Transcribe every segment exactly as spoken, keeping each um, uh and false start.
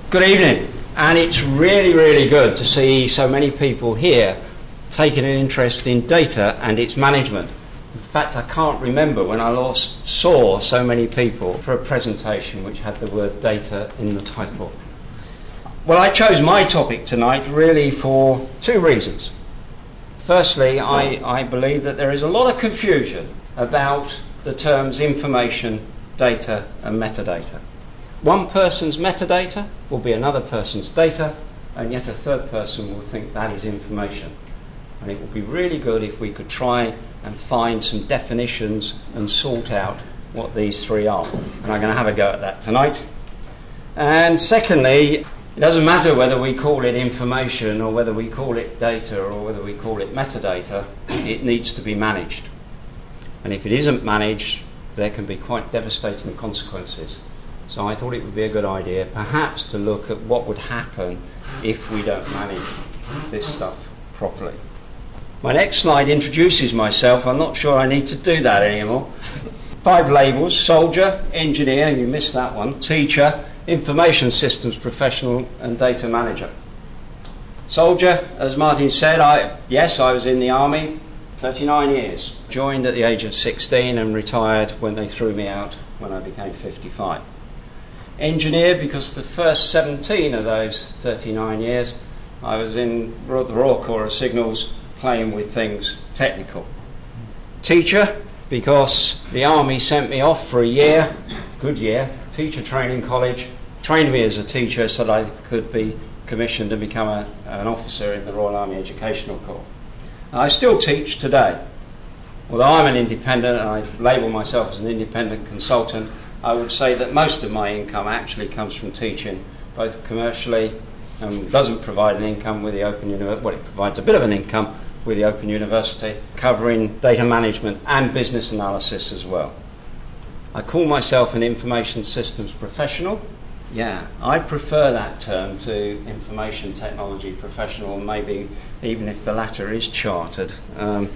Good evening, and it's really, really good to see so many people here taking an interest in data and its management. In fact, I can't remember when I last saw so many people for a presentation which had the word data in the title. Well, I chose my topic tonight really for two reasons. Firstly, I, I believe that there is a lot of confusion about the terms information, data and metadata. One person's metadata will be another person's data, and yet a third person will think that is information. And it would be really good if we could try and find some definitions and sort out what these three are. And I'm going to have a go at that tonight. And secondly, it doesn't matter whether we call it information or whether we call it data or whether we call it metadata, it needs to be managed. And if it isn't managed, there can be quite devastating consequences. So I thought it would be a good idea perhaps to look at what would happen if we don't manage this stuff properly. My next slide introduces myself. I'm not sure I need to do that anymore. Five labels: soldier, engineer, you missed that one, teacher, information systems professional and data manager. Soldier, as Martin said, I, yes, I was in the army thirty-nine years. Joined at the age of sixteen and retired when they threw me out when I became fifty-five. Engineer, because the first seventeen of those thirty-nine years I was in the Royal Corps of Signals playing with things technical. Teacher, because the army sent me off for a year, good year, teacher training college, trained me as a teacher so that I could be commissioned and become a, an officer in the Royal Army Educational Corps. And I still teach today. Although I'm an independent and I label myself as an independent consultant, I would say that most of my income actually comes from teaching, both commercially and doesn't provide an income with the Open University. Well, it provides a bit of an income with the Open University, covering data management and business analysis as well. I call myself an information systems professional. Yeah, I prefer that term to information technology professional, maybe even if the latter is chartered. Um,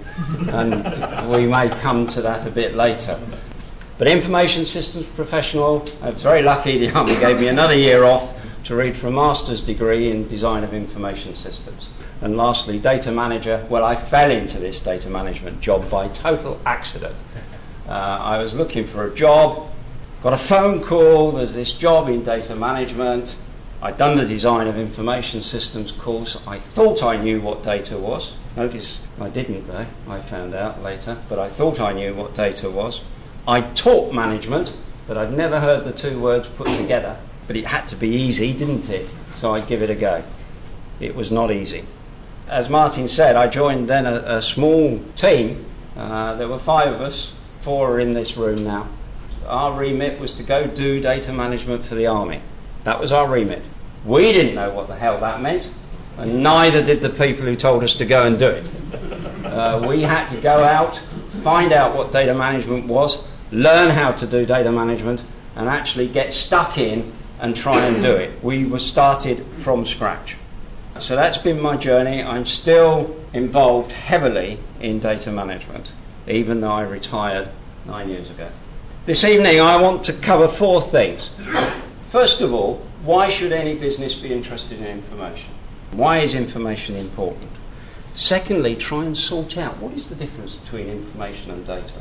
and we may come to that a bit later. But information systems professional, I was very lucky the Army gave me another year off to read for a master's degree in design of information systems. And lastly, data manager. Well, I fell into this data management job by total accident. Uh, I was looking for a job, got a phone call, there's this job in data management. I'd done the design of information systems course. I thought I knew what data was. Notice I didn't though, I found out later, but I thought I knew what data was. I taught management, but I'd never heard the two words put together. But it had to be easy, didn't it? So I'd give it a go. It was not easy. As Martin said, I joined then a, a small team. Uh, there were five of us, four are in this room now. Our remit was to go do data management for the Army. That was our remit. We didn't know what the hell that meant, and neither did the people who told us to go and do it. Uh, we had to go out, find out what data management was, learn how to do data management, and actually get stuck in and try and do it. We were started from scratch. So that's been my journey. I'm still involved heavily in data management, even though I retired nine years ago. This evening I want to cover four things. First of all, why should any business be interested in information? Why is information important? Secondly, try and sort out what is the difference between information and data.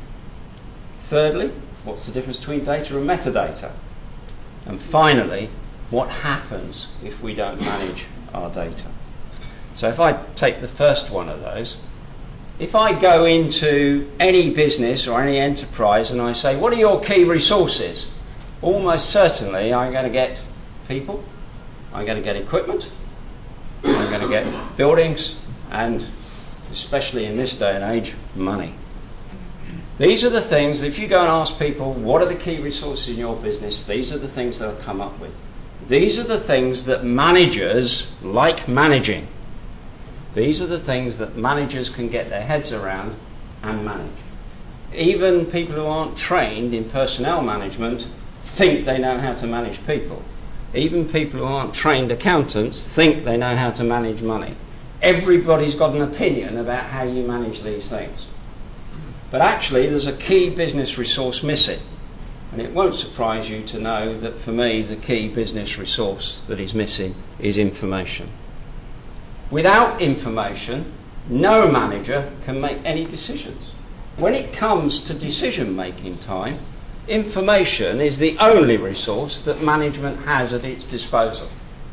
Thirdly, what's the difference between data and metadata? And finally, what happens if we don't manage our data? So if I take the first one of those, if I go into any business or any enterprise and I say, what are your key resources? Almost certainly I'm going to get people, I'm going to get equipment, I'm going to get buildings, and especially in this day and age, money. These are the things, if you go and ask people, what are the key resources in your business, these are the things they'll come up with. These are the things that managers like managing. These are the things that managers can get their heads around and manage. Even people who aren't trained in personnel management think they know how to manage people. Even people who aren't trained accountants think they know how to manage money. Everybody's got an opinion about how you manage these things. But actually, there's a key business resource missing. And it won't surprise you to know that for me the key business resource that is missing is information. Without information, no manager can make any decisions. When it comes to decision-making time, information is the only resource that management has at its disposal.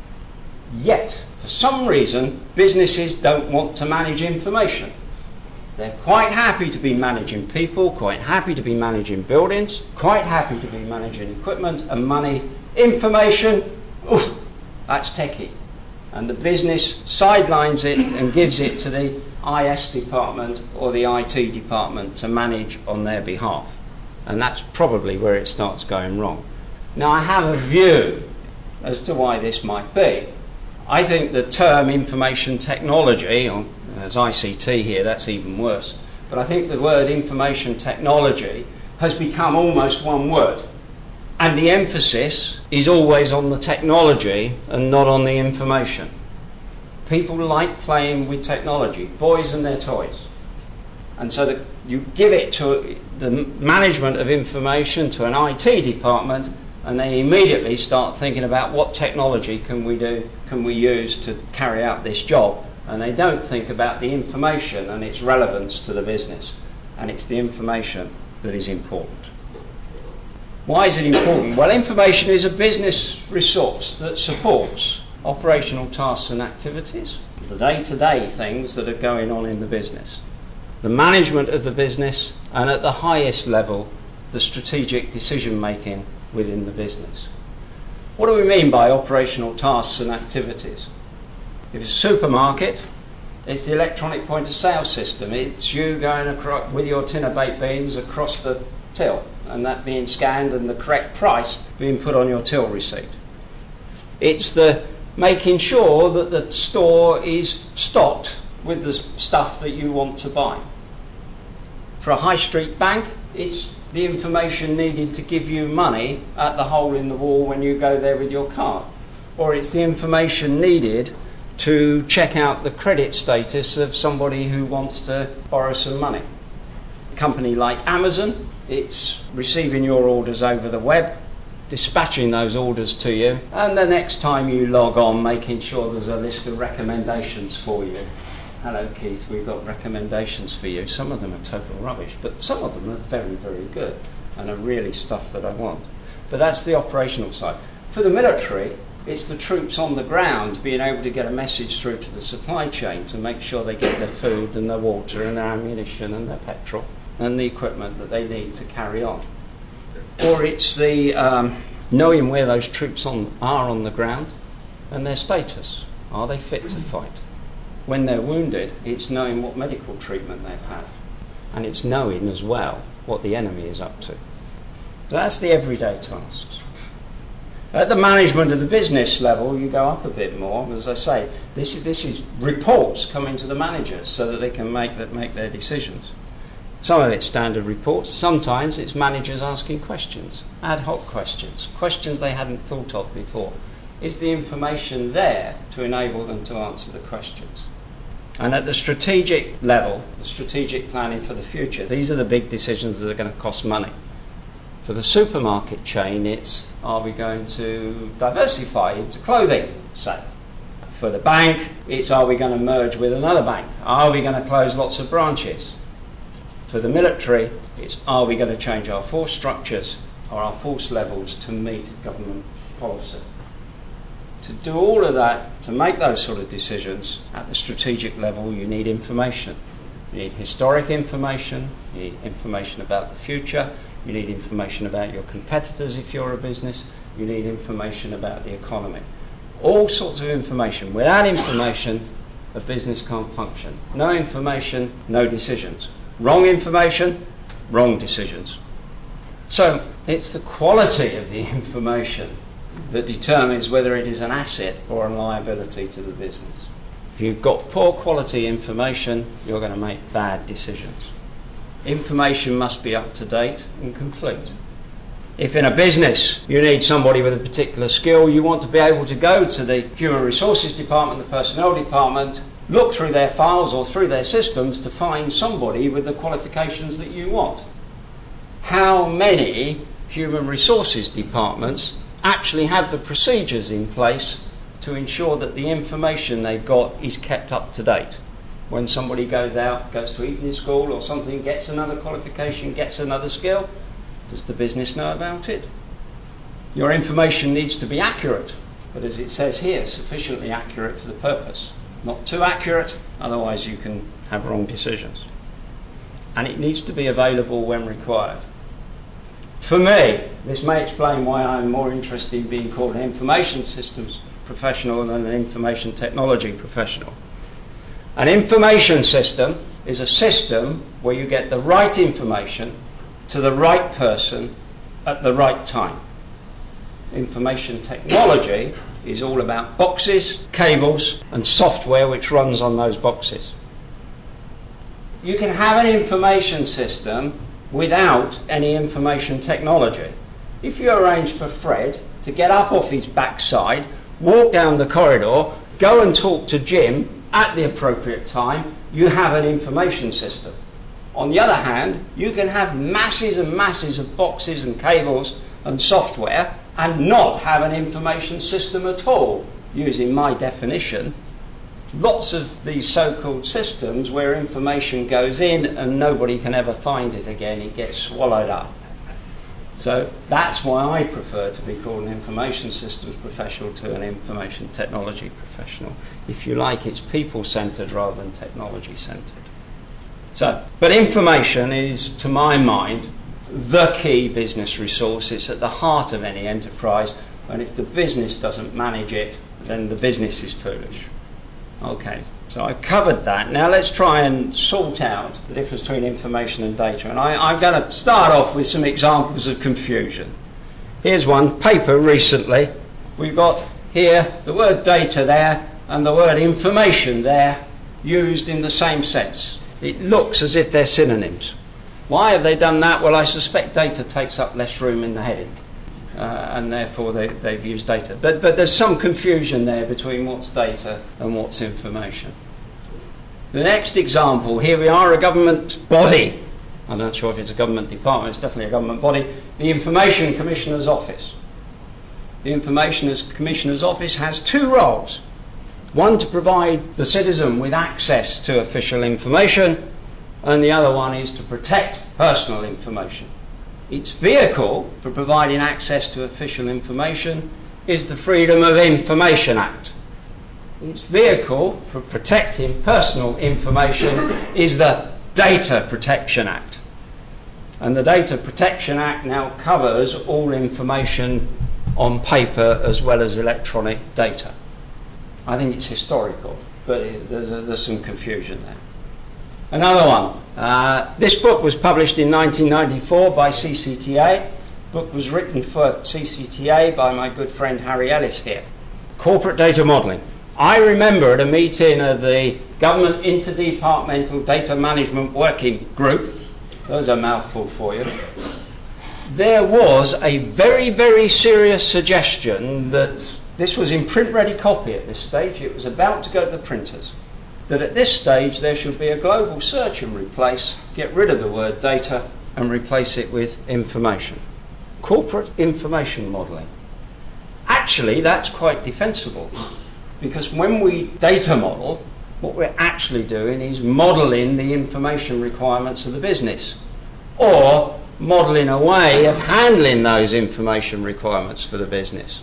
Yet, for some reason, businesses don't want to manage information. They're quite happy to be managing people, quite happy to be managing buildings, quite happy to be managing equipment and money. Information, oof, that's techie. And the business sidelines it and gives it to the I S department or the I T department to manage on their behalf. And that's probably where it starts going wrong. Now, I have a view as to why this might be. I think the term information technology, or as I C T here, that's even worse, but I think the word information technology has become almost one word. And the emphasis is always on the technology and not on the information. People like playing with technology, boys and their toys. And so that you give it to the management of information to an I T department, and they immediately start thinking about what technology can we do, can we use to carry out this job. And they don't think about the information and its relevance to the business. And it's the information that is important. Why is it important? Well, information is a business resource that supports operational tasks and activities, the day-to-day things that are going on in the business, the management of the business, and at the highest level, the strategic decision-making within the business. What do we mean by operational tasks and activities? If it's a supermarket, it's the electronic point of sale system. It's you going across with your tin of baked beans across the till, and that being scanned and the correct price being put on your till receipt. It's the making sure that the store is stocked with the stuff that you want to buy. For a high street bank, it's the information needed to give you money at the hole in the wall when you go there with your card. Or it's the information needed to check out the credit status of somebody who wants to borrow some money. A company like Amazon, it's receiving your orders over the web, dispatching those orders to you, and the next time you log on, making sure there's a list of recommendations for you. Hello Keith, we've got recommendations for you. Some of them are total rubbish, but some of them are very, very good and are really stuff that I want. But that's the operational side. For the military, it's the troops on the ground being able to get a message through to the supply chain to make sure they get their food and their water and their ammunition and their petrol and the equipment that they need to carry on. Or it's the um, knowing where those troops on, are on the ground and their status. Are they fit to fight? When they're wounded, it's knowing what medical treatment they've had. And it's knowing as well what the enemy is up to. So that's the everyday tasks. At the management of the business level, you go up a bit more. As I say, this is, this is reports coming to the managers so that they can make, that, make their decisions. Some of it's standard reports. Sometimes it's managers asking questions, ad hoc questions, questions they hadn't thought of before. Is the information there to enable them to answer the questions? And at the strategic level, the strategic planning for the future, these are the big decisions that are going to cost money. For the supermarket chain, it's, are we going to diversify into clothing, say? For the bank, it's, are we going to merge with another bank? Are we going to close lots of branches? For the military, it's, are we going to change our force structures or our force levels to meet government policy? To do all of that, to make those sort of decisions at the strategic level, you need information. You need historic information, you need information about the future, you need information about your competitors if you're a business, you need information about the economy. All sorts of information. Without information, a business can't function. No information, no decisions. Wrong information, wrong decisions. So it's the quality of the information that determines whether it is an asset or a liability to the business. If you've got poor quality information, you're going to make bad decisions. Information must be up to date and complete. If in a business you need somebody with a particular skill, you want to be able to go to the human resources department, the personnel department, look through their files or through their systems to find somebody with the qualifications that you want. How many human resources departments actually have the procedures in place to ensure that the information they've got is kept up to date. When somebody goes out, goes to evening school or something, gets another qualification, gets another skill, does the business know about it? Your information needs to be accurate, but as it says here, sufficiently accurate for the purpose. Not too accurate, otherwise you can have wrong decisions. And it needs to be available when required. For me, this may explain why I'm more interested in being called an information systems professional than an information technology professional. An information system is a system where you get the right information to the right person at the right time. Information technology is all about boxes, cables, and software which runs on those boxes. You can have an information system without any information technology. If you arrange for Fred to get up off his backside, walk down the corridor, go and talk to Jim at the appropriate time, you have an information system. On the other hand, you can have masses and masses of boxes and cables and software and not have an information system at all, using my definition. Lots of these so-called systems where information goes in and nobody can ever find it again, it gets swallowed up. So that's why I prefer to be called an information systems professional to an information technology professional. If you like, it's people-centred rather than technology-centred. So, but information is, to my mind, the key business resource. It's at the heart of any enterprise, and if the business doesn't manage it, then the business is foolish. Okay, so I've covered that. Now let's try and sort out the difference between information and data. And I, I'm going to start off with some examples of confusion. Here's one, paper recently. We've got here the word data there and the word information there used in the same sense. It looks as if they're synonyms. Why have they done that? Well, I suspect data takes up less room in the heading. Uh, and therefore they, they've used data. But, but there's some confusion there between what's data and what's information. The next example, here we are, a government body. I'm not sure if it's a government department, it's definitely a government body. The Information Commissioner's Office. The Information Commissioner's Office has two roles. One to provide the citizen with access to official information, and the other one is to protect personal information. Its vehicle for providing access to official information is the Freedom of Information Act. Its vehicle for protecting personal information is the Data Protection Act. And the Data Protection Act now covers all information on paper as well as electronic data. I think it's historical, but it, there's, a, there's some confusion there. Another one. Uh, this book was published in nineteen ninety-four by C C T A. The book was written for C C T A by my good friend Harry Ellis here. Corporate Data Modelling. I remember at a meeting of the Government Interdepartmental Data Management Working Group, that was a mouthful for you, there was a very, very serious suggestion that this was in print-ready copy at this stage. It was about to go to the printers. That at this stage there should be a global search and replace, get rid of the word data and replace it with information. Corporate information modelling. Actually, that's quite defensible, because when we data model, what we're actually doing is modelling the information requirements of the business, or modelling a way of handling those information requirements for the business.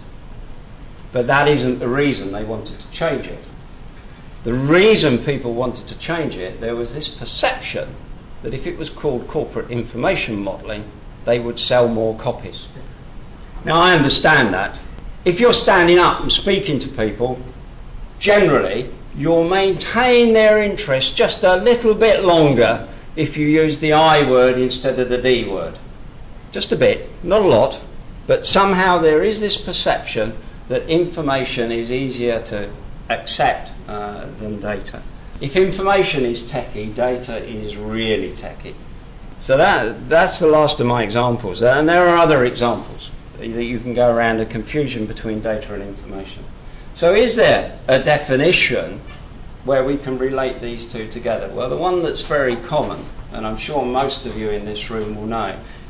But that isn't the reason they wanted to change it. The reason people wanted to change it, there was this perception that if it was called corporate information modelling, they would sell more copies. Now, I understand that. If you're standing up and speaking to people, generally, you'll maintain their interest just a little bit longer if you use the I word instead of the D word. Just a bit, not a lot, but somehow there is this perception that information is easier to accept uh, than data. If information is techie, data is really techie. So that that's the last of my examples. And there are other examples that you can go around, a confusion between data and information. So is there a definition where we can relate these two together? Well, the one that's very common, and I'm sure most of you in this room will know,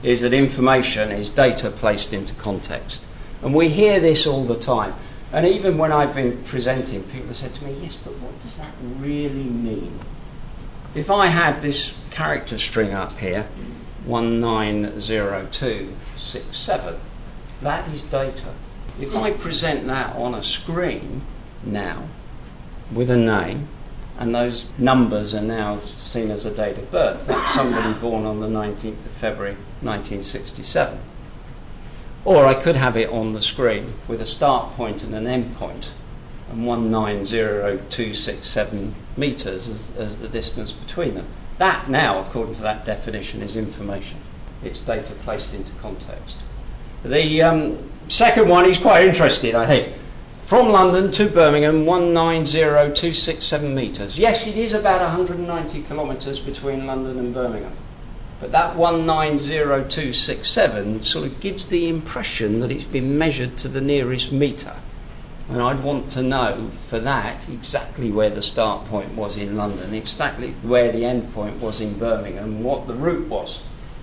is that information is data placed into context. And we hear this all the time. And even when I've been presenting, people have said to me, yes, but what does that really mean? If I had this character string up here, one nine zero two six seven, that is data. If I present that on a screen now with a name, and those numbers are now seen as a date of birth, that's somebody born on the nineteenth of February nineteen sixty-seven. Or I could have it on the screen with a start point and an end point, and one nine zero two six seven metres as, as the distance between them. That now, according to that definition, is information. It's data placed into context. The um, second one is quite interesting, I think. From London to Birmingham, one nine zero two six seven metres. Yes, it is about one hundred ninety kilometres between London and Birmingham. But that one nine zero two six seven sort of gives the impression that it's been measured to the nearest metre. And I'd want to know, for that, exactly where the start point was in London, exactly where the end point was in Birmingham, what the route was.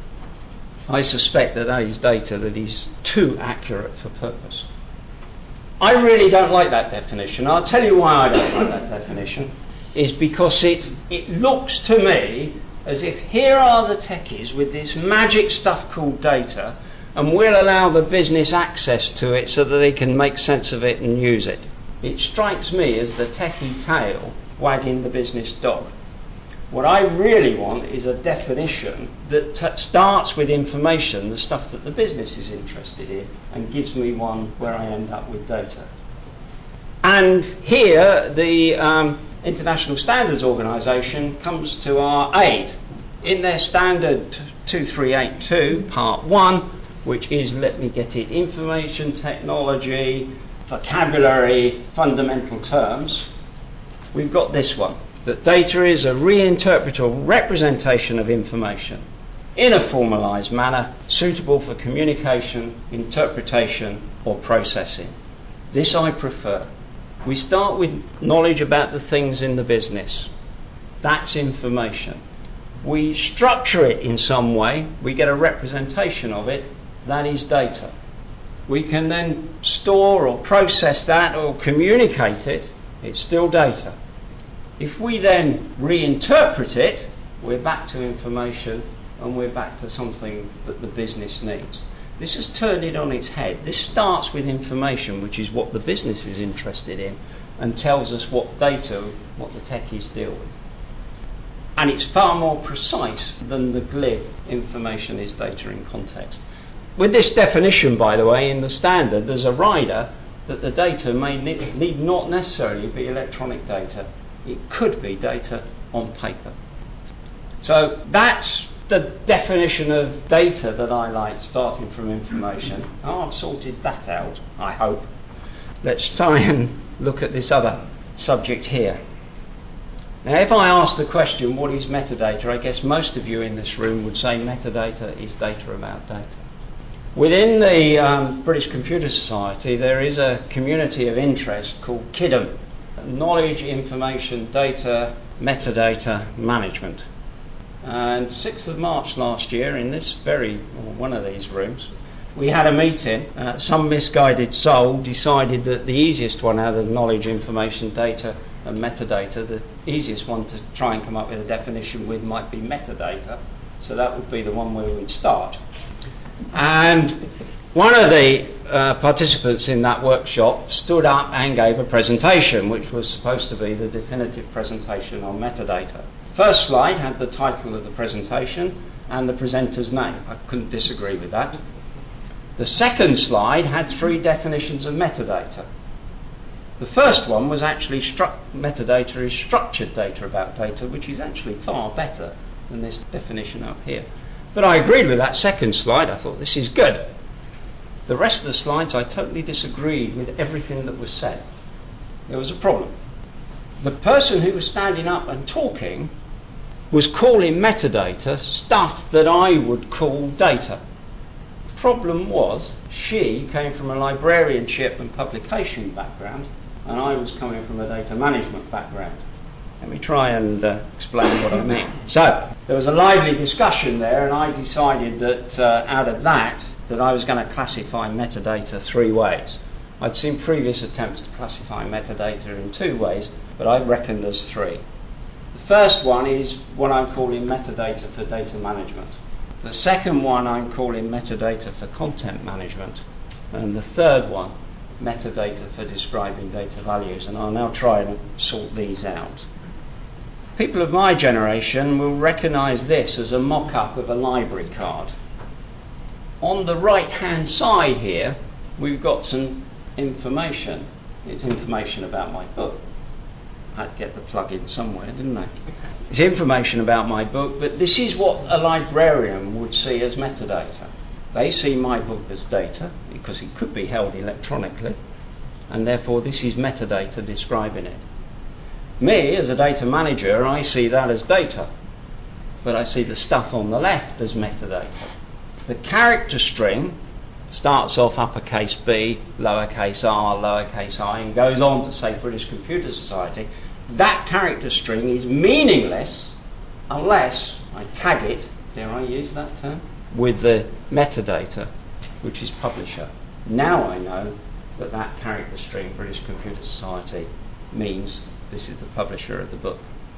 I suspect that that is data that is too accurate for purpose. I really don't like that definition. I'll tell you why I don't like that definition. Is because it, it looks to me as if here are the techies with this magic stuff called data, and we'll allow the business access to it so that they can make sense of it and use it. It strikes me as the techie tail wagging the business dog. What I really want is a definition that t- starts with information, the stuff that the business is interested in, and gives me one where I end up with data. And here, the um, International Standards Organization comes to our aid. In their standard two three eight two, part one, which is, let me get it, information technology, vocabulary, fundamental terms, we've got this one. That data is a reinterpreted or representation of information in a formalised manner suitable for communication, interpretation or processing. This I prefer. We start with knowledge about the things in the business. That's information. We structure it in some way, we get a representation of it, that is data. We can then store or process that or communicate it, it's still data. If we then reinterpret it, we're back to information and we're back to something that the business needs. This has turned it on its head. This starts with information, which is what the business is interested in, and tells us what data, what the techies deal with. And it's far more precise than the glib information is data in context. With this definition, by the way, in the standard, there's a rider that the data may need, need not necessarily be electronic data. It could be data on paper. So that's the definition of data that I like, starting from information. Oh, I've sorted that out, I hope. Let's try and look at this other subject here. Now, if I ask the question, what is metadata, I guess most of you in this room would say metadata is data about data. Within the um, British Computer Society, there is a community of interest called KIDM, Knowledge, Information, Data, Metadata Management. And sixth of March last year, in this very, or one of these rooms, we had a meeting. Uh, some misguided soul decided that the easiest one out of knowledge, information, data and metadata, the easiest one to try and come up with a definition with might be metadata. So that would be the one where we'd start. And one of the uh, participants in that workshop stood up and gave a presentation, which was supposed to be the definitive presentation on metadata. First slide had the title of the presentation and the presenter's name. I couldn't disagree with that. The second slide had three definitions of metadata. The first one was actually stru- metadata is structured data about data, which is actually far better than this definition up here. But I agreed with that second slide. I thought, this is good. The rest of the slides, I totally disagreed with everything that was said. There was a problem. The person who was standing up and talking was calling metadata stuff that I would call data. The problem was, she came from a librarianship and publication background, and I was coming from a data management background. Let me try and uh, explain what I mean. So, there was a lively discussion there, and I decided that uh, out of that, that I was going to classify metadata three ways. I'd seen previous attempts to classify metadata in two ways, but I reckon there's three. The first one is what I'm calling metadata for data management. The second one I'm calling metadata for content management. And the third one, metadata for describing data values. And I'll now try and sort these out. People of my generation will recognise this as a mock-up of a library card. On the right-hand side here, we've got some information. It's information about my book. I had to get the plug-in somewhere, didn't I? It's information about my book, but this is what a librarian would see as metadata. They see my book as data, because it could be held electronically, and therefore this is metadata describing it. Me, as a data manager, I see that as data, but I see the stuff on the left as metadata. The character string starts off uppercase B, lowercase r, lowercase I, and goes on to say British Computer Society. That character string is meaningless unless I tag it, dare I use that term, with the metadata, which is publisher. Now I know that that character string, British Computer Society, means this is the publisher of the book.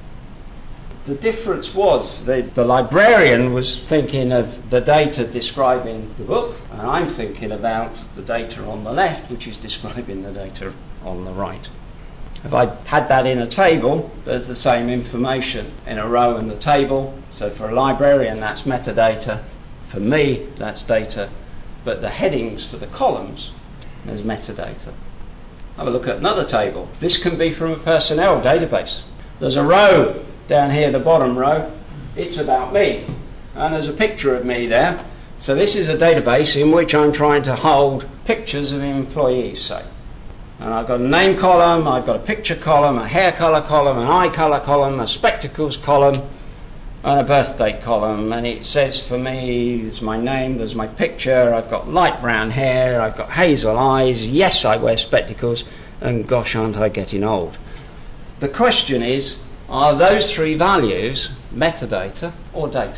The difference was that the librarian was thinking of the data describing the book, and I'm thinking about the data on the left, which is describing the data on the right. If I had that in a table, there's the same information in a row in the table. So for a librarian, that's metadata. For me, that's data. But the headings for the columns, there's metadata. Have a look at another table. This can be from a personnel database. There's a row down here, the bottom row. It's about me. And there's a picture of me there. So this is a database in which I'm trying to hold pictures of employees, say. And I've got a name column, I've got a picture column, a hair colour column, an eye colour column, a spectacles column, and a birth date column. And it says for me, there's my name, there's my picture, I've got light brown hair, I've got hazel eyes, yes, I wear spectacles, and gosh, aren't I getting old. The question is, are those three values metadata or data?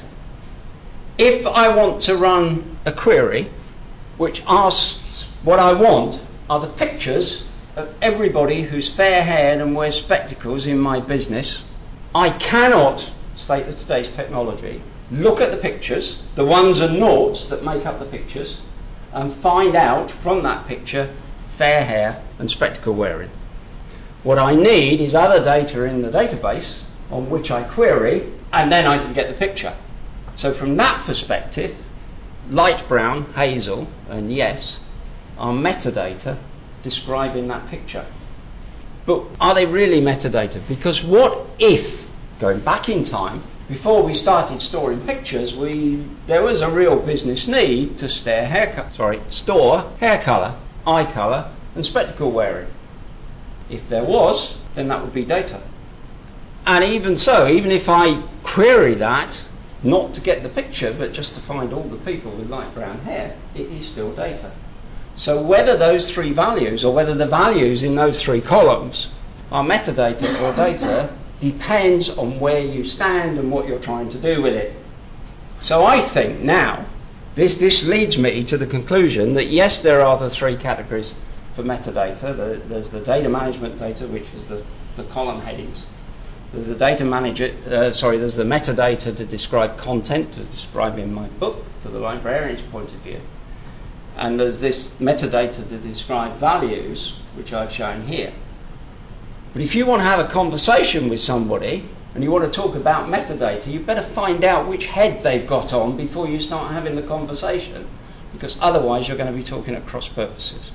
If I want to run a query which asks what I want are the pictures of everybody who's fair-haired and wears spectacles in my business, I cannot, state of today's technology, look at the pictures, the ones and noughts that make up the pictures, and find out from that picture fair hair and spectacle wearing. What I need is other data in the database on which I query, and then I can get the picture. So from that perspective, light brown, hazel, and yes are metadata describing that picture. But are they really metadata? Because what if, going back in time, before we started storing pictures, we there was a real business need to stare hair, sorry, store hair colour, eye colour, and spectacle wearing. If there was, then that would be data. And even so, even if I query that, not to get the picture, but just to find all the people with light brown hair, it is still data. So whether those three values, or whether the values in those three columns are metadata or data, depends on where you stand and what you're trying to do with it. So I think now, this, this leads me to the conclusion that yes, there are the three categories for metadata. The, there's the data management data, which is the, the column headings. There's the data manager, uh, sorry, there's the metadata to describe content, to describe in my book, to the librarian's point of view. And there's this metadata to describe values, which I've shown here. But if you want to have a conversation with somebody, and you want to talk about metadata, you better find out which head they've got on before you start having the conversation, because otherwise you're going to be talking at cross purposes.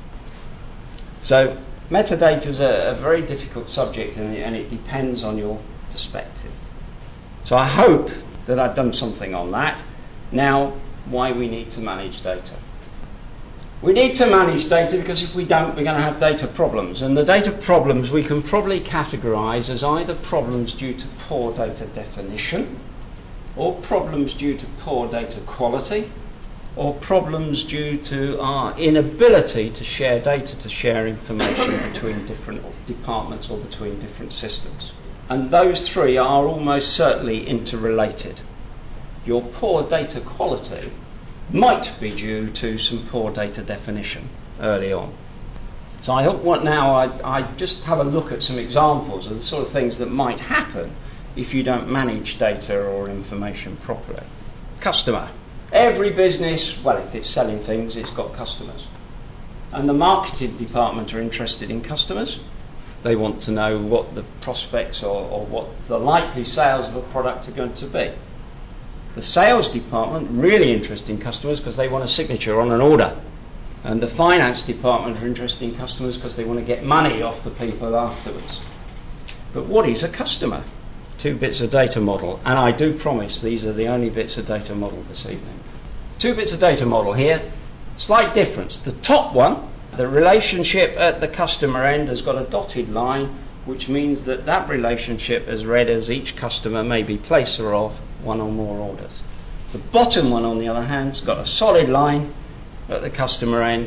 So metadata is a, a very difficult subject, and it, and it depends on your perspective. So I hope that I've done something on that. Now, why we need to manage data. We need to manage data because if we don't, we're going to have data problems. And the data problems we can probably categorise as either problems due to poor data definition, or problems due to poor data quality, or problems due to our inability to share data, to share information between different departments or between different systems. And those three are almost certainly interrelated. Your poor data quality might be due to some poor data definition early on. So I thought what now I, I just have a look at some examples of the sort of things that might happen if you don't manage data or information properly. Customer. Every business, well, if it's selling things, it's got customers. And the marketing department are interested in customers. They want to know what the prospects or, or what the likely sales of a product are going to be. The sales department, really interested in customers because they want a signature on an order. And the finance department are interested in customers because they want to get money off the people afterwards. But what is a customer? Two bits of data model. And I do promise these are the only bits of data model this evening. Two bits of data model here. Slight difference. The top one, the relationship at the customer end, has got a dotted line, which means that that relationship is read as each customer may be placer of one or more orders. The bottom one, on the other hand, has got a solid line at the customer end.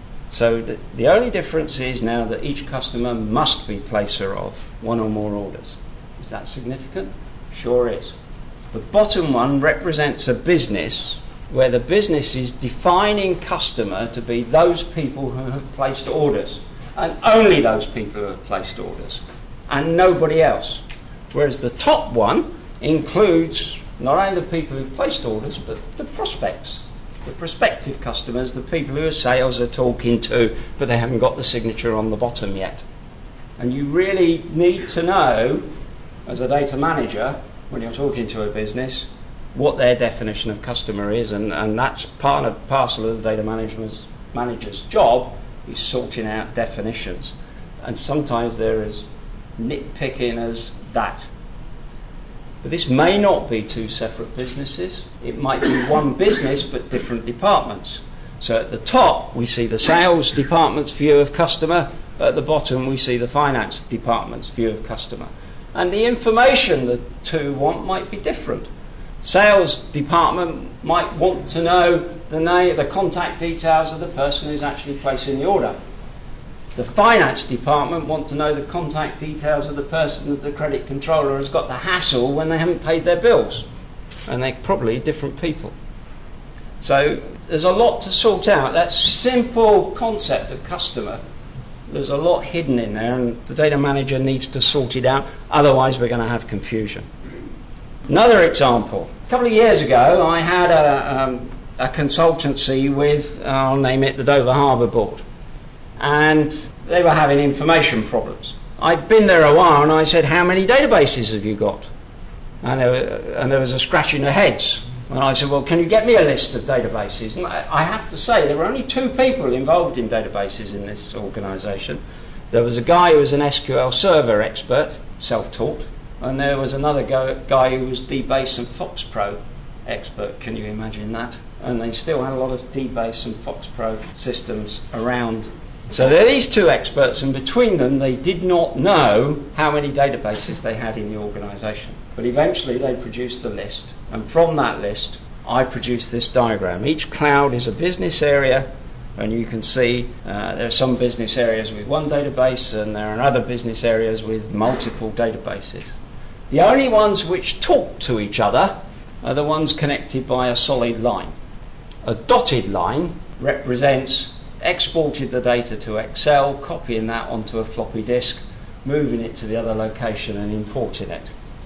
So the, the only difference is now that each customer must be placer of one or more orders. Is that significant? Sure is. The bottom one represents a business where the business is defining customer to be those people who have placed orders, and only those people who have placed orders, and nobody else. Whereas the top one includes not only the people who've placed orders, but the prospects, the prospective customers, the people who sales are talking to, but they haven't got the signature on the bottom yet. And you really need to know, as a data manager, when you're talking to a business, what their definition of customer is, and, and that's part and parcel of the data manager's, manager's job, is sorting out definitions. And sometimes they're as nitpicking as that. But this may not be two separate businesses. It might be one business but different departments. So at the top we see the sales department's view of customer, at the bottom we see the finance department's view of customer. And the information the two want might be different. Sales department might want to know the name, the contact details of the person who's actually placing the order. The finance department want to know the contact details of the person that the credit controller has got to hassle when they haven't paid their bills. And they're probably different people. So there's a lot to sort out. That simple concept of customer, there's a lot hidden in there, and the data manager needs to sort it out, otherwise we're going to have confusion. Another example. A couple of years ago I had a, um, a consultancy with, uh, I'll name it, the Dover Harbour Board. And they were having information problems. I'd been there a while and I said, how many databases have you got? And there, were, and there was a scratching of heads. And I said, well, can you get me a list of databases? And I, I have to say, there were only two people involved in databases in this organisation. There was a guy who was an S Q L Server expert, self-taught, and there was another go, guy who was DBase and FoxPro expert. Can you imagine that? And they still had a lot of DBase and FoxPro systems around. So there are these two experts, and between them they did not know how many databases they had in the organisation. But eventually they produced a list, and from that list I produced this diagram. Each cloud is a business area, and you can see uh, there are some business areas with one database and there are other business areas with multiple databases. The only ones which talk to each other are the ones connected by a solid line. A dotted line represents exported the data to Excel, copying that onto a floppy disk, moving it to the other location and importing it.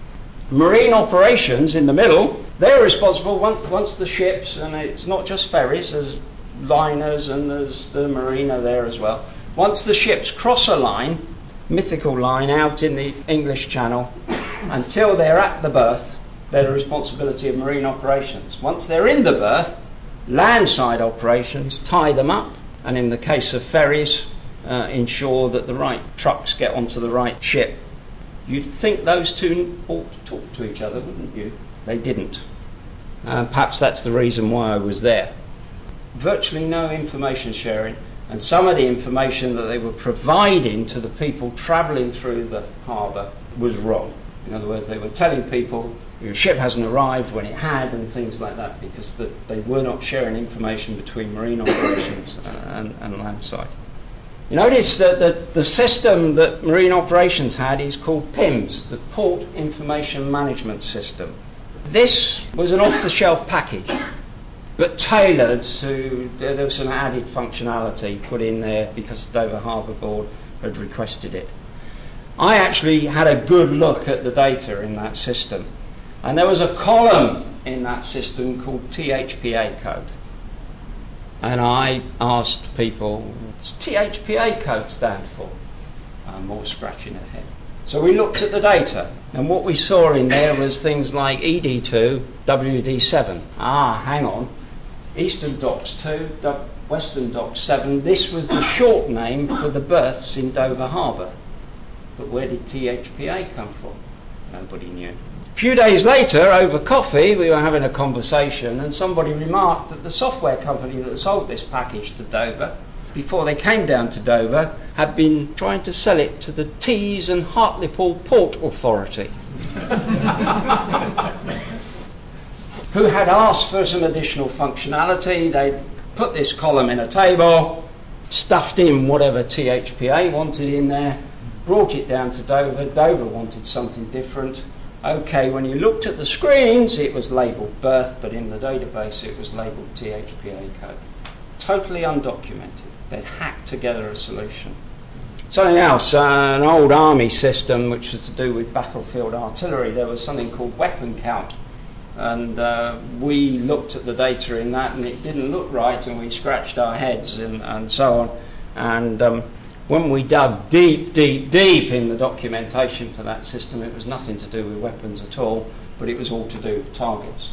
Marine operations in the middle, they're responsible once, once the ships, and it's not just ferries, there's liners and there's the marina there as well. Once the ships cross a line, mythical line out in the English Channel, until they're at the berth, they're the responsibility of marine operations. Once they're in the berth, landside operations tie them up, and in the case of ferries, uh, ensure that the right trucks get onto the right ship. You'd think those two ought to talk to each other, wouldn't you? They didn't. Uh, perhaps that's the reason why I was there. Virtually no information sharing, and some of the information that they were providing to the people travelling through the harbour was wrong. In other words, they were telling people your ship hasn't arrived when it had and things like that, because the, they were not sharing information between marine operations and, and landside. You notice that the, the system that Marine Operations had is called P I M S, the Port Information Management System. This was an off-the-shelf package, but tailored to, there was some added functionality put in there because the Dover Harbour Board had requested it. I actually had a good look at the data in that system, and there was a column in that system called T H P A code. And I asked people, what does T H P A code stand for? I'm all scratching their head. So we looked at the data, and what we saw in there was things like E D two, W D seven. Ah, hang on. Eastern Docks two, Western Docks seven. This was the short name for the berths in Dover Harbour. But where did T H P A come from? Nobody knew. A few days later, over coffee, we were having a conversation, and somebody remarked that the software company that sold this package to Dover, before they came down to Dover, had been trying to sell it to the Tees and Hartlepool Port Authority, who had asked for some additional functionality. They put this column in a table, stuffed in whatever T H P A wanted in there, brought it down to Dover. Dover wanted something different. Okay, when you looked at the screens, it was labelled berth, but in the database it was labelled T H P A code. Totally undocumented. They'd hacked together a solution. Something else, uh, an old army system which was to do with battlefield artillery. There was something called weapon count, and uh, we looked at the data in that, and it didn't look right, and we scratched our heads and, and so on. And um, when we dug deep, deep, deep in the documentation for that system, it was nothing to do with weapons at all, but it was all to do with targets.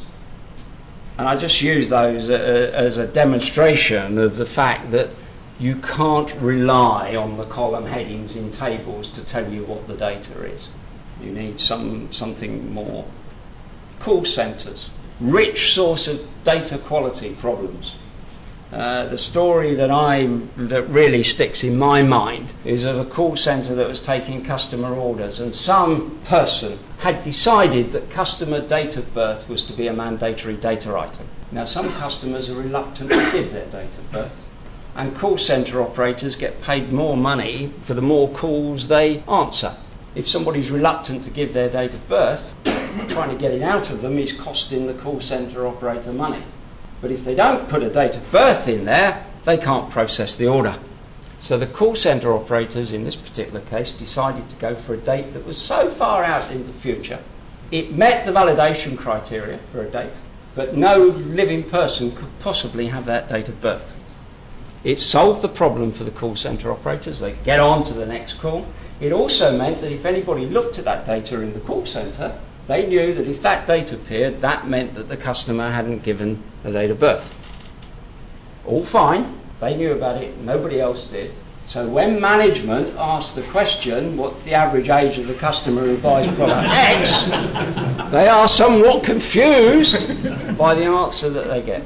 And I just use those uh, as a demonstration of the fact that you can't rely on the column headings in tables to tell you what the data is. You need some something more. Call centres, rich source of data quality problems. Uh, the story that I that really sticks in my mind is of a call centre that was taking customer orders, and some person had decided that customer date of birth was to be a mandatory data item. Now, some customers are reluctant to give their date of birth, and call centre operators get paid more money for the more calls they answer. If somebody's reluctant to give their date of birth, trying to get it out of them is costing the call centre operator money. But if they don't put a date of birth in there, they can't process the order. So the call centre operators in this particular case decided to go for a date that was so far out in the future, it met the validation criteria for a date, but no living person could possibly have that date of birth. It solved the problem for the call centre operators. They get on to the next call. It also meant that if anybody looked at that data in the call centre, they knew that if that date appeared, that meant that the customer hadn't given a date of birth. All fine. They knew about it. Nobody else did. So when management asked the question, what's the average age of the customer who buys product X, they are somewhat confused by the answer that they get.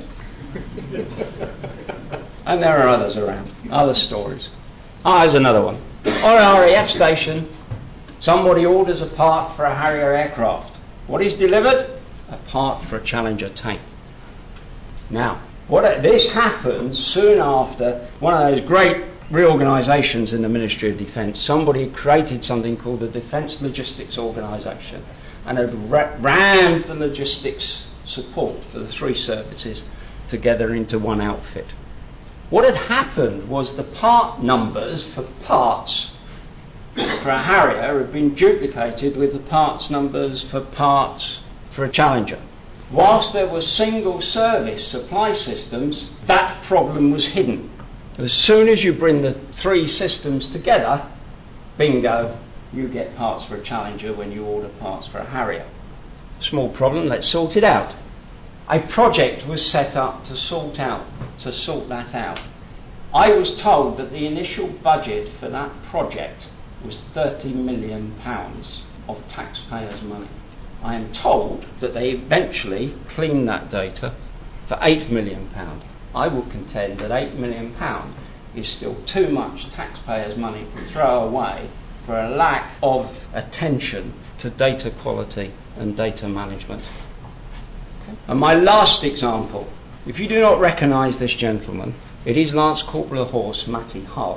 And there are others around, other stories. Ah, here's another one. On an R A F station, somebody orders a part for a Harrier aircraft. What is delivered? A part for a Challenger tank. Now, what this happens soon after one of those great reorganisations in the Ministry of Defence. Somebody created something called the Defence Logistics Organisation and had ra- rammed the logistics support for the three services together into one outfit. What had happened was the part numbers for parts for a Harrier had been duplicated with the parts numbers for parts for a Challenger. Whilst there were single service supply systems, that problem was hidden. As soon as you bring the three systems together, bingo, you get parts for a Challenger when you order parts for a Harrier. Small problem, let's sort it out. A project was set up to sort out, to sort that out. I was told that the initial budget for that project was thirty million pounds of taxpayers' money. I am told that they eventually cleaned that data for eight million pounds. I will contend that eight million pounds is still too much taxpayers' money to throw away for a lack of attention to data quality and data management. Okay. And my last example, if you do not recognise this gentleman, it is Lance Corporal of Horse Matty Hull.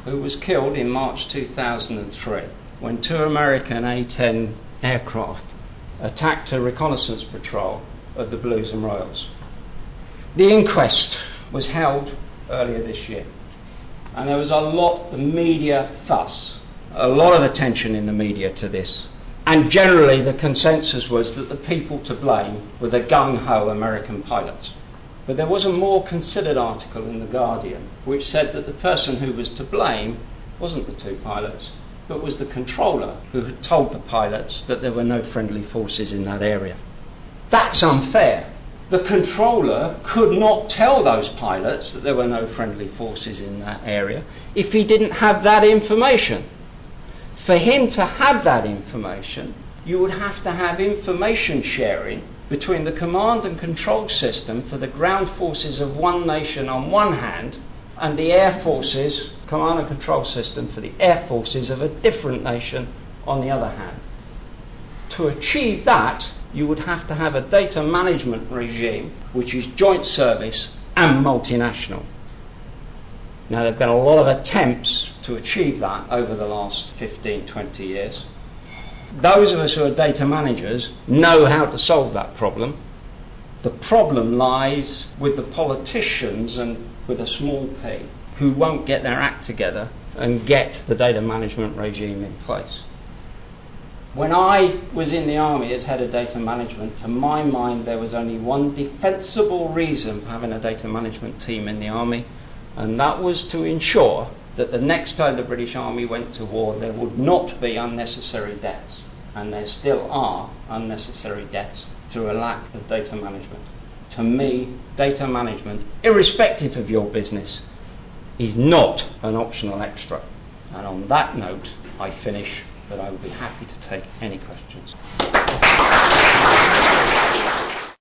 who was killed in March two thousand three when two American A ten aircraft attacked a reconnaissance patrol of the Blues and Royals. The inquest was held earlier this year, and there was a lot of media fuss, a lot of attention in the media to this, and generally the consensus was that the people to blame were the gung-ho American pilots. But there was a more considered article in The Guardian which said that the person who was to blame wasn't the two pilots, but was the controller who had told the pilots that there were no friendly forces in that area. That's unfair. The controller could not tell those pilots that there were no friendly forces in that area if he didn't have that information. For him to have that information, you would have to have information sharing between the command and control system for the ground forces of one nation on one hand and the air forces, command and control system for the air forces of a different nation on the other hand. To achieve that, you would have to have a data management regime which is joint service and multinational. Now, there have been a lot of attempts to achieve that over the last fifteen, twenty years. Those of us who are data managers know how to solve that problem. The problem lies with the politicians and with a small p who won't get their act together and get the data management regime in place. When I was in the army as head of data management, to my mind there was only one defensible reason for having a data management team in the army, and that was to ensure that the next time the British Army went to war there would not be unnecessary deaths. And there still are unnecessary deaths through a lack of data management. To me, data management, irrespective of your business, is not an optional extra. And on that note, I finish, but I would be happy to take any questions.